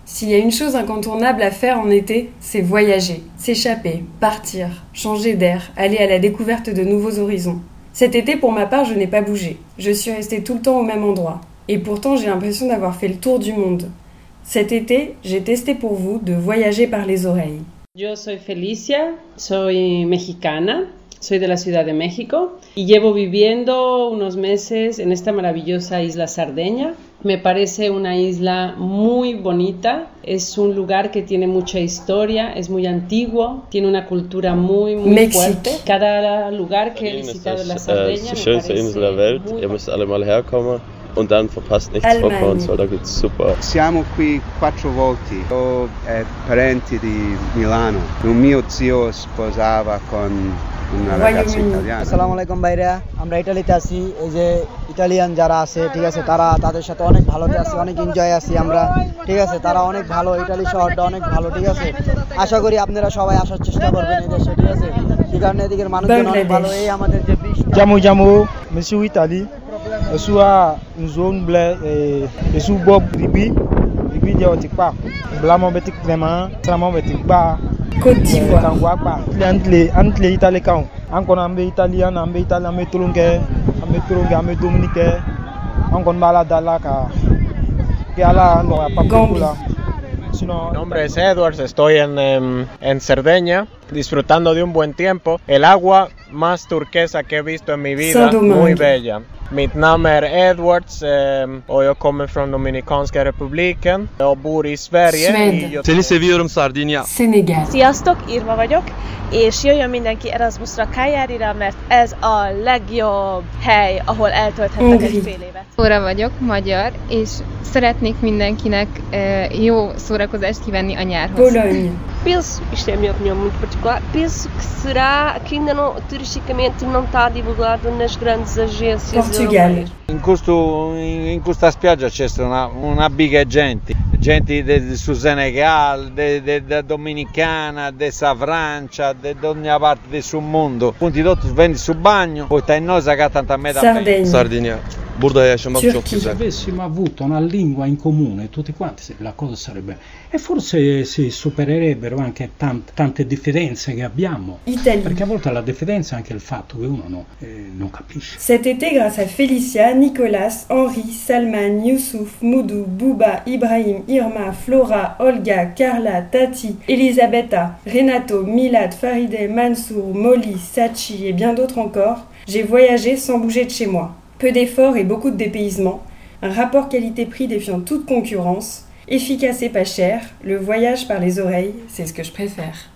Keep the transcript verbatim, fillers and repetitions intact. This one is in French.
S'il y a une chose incontournable à faire en été, c'est voyager, s'échapper, partir, changer d'air, aller à la découverte de nouveaux horizons. Cet été, pour ma part, je n'ai pas bougé. Je suis restée tout le temps au même endroit. Et pourtant, j'ai l'impression d'avoir fait le tour du monde. Cet été, j'ai testé pour vous de voyager par les oreilles. Yo soy Felicia, soy mexicana, soy de la Ciudad de México y llevo viviendo unos meses en esta maravillosa isla Sardeña. Me parece una isla muy bonita, es un lugar que tiene mucha historia, es muy antiguo, tiene una cultura muy, muy Mexico. fuerte. Cada lugar que he visitado en la Sardeña äh, die schönste Insel der Welt, ihr müsst alle mal herkommen. Und dann verpasst nichts von uns, weil da geht's super. Siamo qui quattro volte, ho eh, parenti di Milano. Un mio zio sposava con una ragazza italiana. আসসালামু আলাইকুম ভাইরা, আমরা ইতালিতে আছি। এই যে ইতালিয়ান যারা আছে ঠিক আছে, তারা তাদের সাথে অনেক ভালোতে আছি, অনেক এনজয় আছি আমরা ঠিক আছে। তারা অনেক ভালো, ইতালি শহরটা অনেক ভালো ঠিক আছে। আশা করি আপনারা সবাই আসার চেষ্টা করবেন এই দেশে ঠিক আছে। এই কারণে এদিকের মানুষজন অনেক ভালো। এই আমাদের যে Jamu jamu, monsieur Italie. Soit une zone bleu et sous bob ribi ribi dia otikpa blamo betik vraiment tramo betik ba Côte d'Ivoire. kangwa pa antle antle itali kan ankon ambe italien ambe italien ambe tulunge ambe tulunge ambe dominique ankon bala dalaka que ala no papula. Mi nombre es Edwards, estoy en, en, en Cerdeña disfrutando de un buen tiempo. El agua más turquesa que he visto en mi vida, muy bella. Mitt namn är Edwards eh, och jag kommer från Dominikanska republiken. Jag bor i Sverige. I Seni seviyorum Sardinia. Sénégal. Sziasztok, Irma vagyok, és jöjjön mindenki Erasmusra Cagliarira, mert ez a legjobb hely, ahol eltölthettek egy fél évet. Óra vagyok, magyar, és szeretnék mindenkinek e, jó szórakozást kívánni a nyárhoz. Pologne. Penso, isto é a minha opinião muito particular, penso que será que ainda não, turisticamente não está divulgado nas grandes agências. Portugal. In, questo, in, in questa spiaggia c'è una, una biga gente, gente de, su Senegal, da Dominicana, dessa Francia, di ogni parte del suo mondo. Punti tutti vendi su bagno, poi stai in noi a tanta meta. Sardegna. Sardinia. Burada yaşamak çok Türkiye. güzel. Se avessimo avuto una lingua in comune tutti quanti, la cosa sarebbe... E forse si supererebbero anche tante, tante differenze che abbiamo. Italie. Perché a volte la differenza è anche il fatto che uno no, eh, non capisce. Cet été, grâce à Félicia, Nicolas, Henri, Salman, Youssouf, Moudou, Bouba, Ibrahim, Irma, Flora, Olga, Carla, Tati, Elisabetta, Renato, Milad, Farideh, Mansour, Molly, Sachi et bien d'autres encore, j'ai voyagé sans bouger de chez moi. Peu d'efforts et beaucoup de dépaysement, un rapport qualité-prix défiant toute concurrence, efficace et pas cher, le voyage par les oreilles, c'est ce que je préfère.